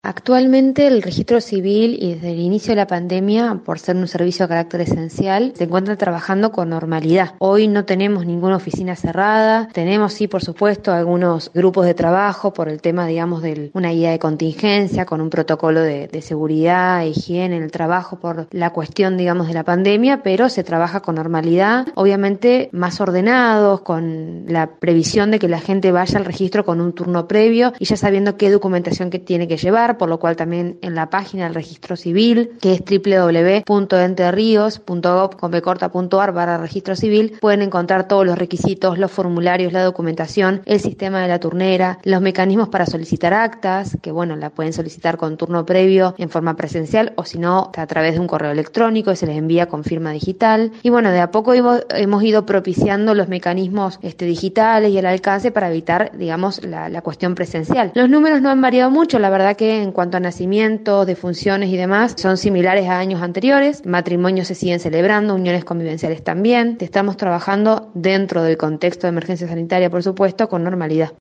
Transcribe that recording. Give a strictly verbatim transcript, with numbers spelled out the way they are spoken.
Actualmente el registro civil y desde el inicio de la pandemia, por ser un servicio de carácter esencial, se encuentra trabajando con normalidad. Hoy no tenemos ninguna oficina cerrada, tenemos sí, por supuesto, algunos grupos de trabajo por el tema, digamos, de una guía de contingencia, con un protocolo de, de seguridad e higiene en el trabajo por la cuestión, digamos, de la pandemia, pero se trabaja con normalidad, obviamente más ordenados, con la previsión de que la gente vaya al registro con un turno previo y ya sabiendo qué documentación que tiene que llevar, por lo cual también en la página del registro civil, que es doble u doble u doble u punto entrerios punto gob punto ar barra registro civil, pueden encontrar todos los requisitos, los formularios, la documentación, el sistema de la turnera, los mecanismos para solicitar actas, que bueno, la pueden solicitar con turno previo en forma presencial o si no, a través de un correo electrónico y se les envía con firma digital. Y bueno, de a poco hemos, hemos ido propiciando los mecanismos este, digitales y el alcance para evitar, digamos, la, la cuestión presencial. Los números no han variado mucho, la verdad que en cuanto a nacimientos, defunciones y demás, son similares a años anteriores. Matrimonios se siguen celebrando, uniones convivenciales también. Estamos trabajando dentro del contexto de emergencia sanitaria, por supuesto, con normalidad.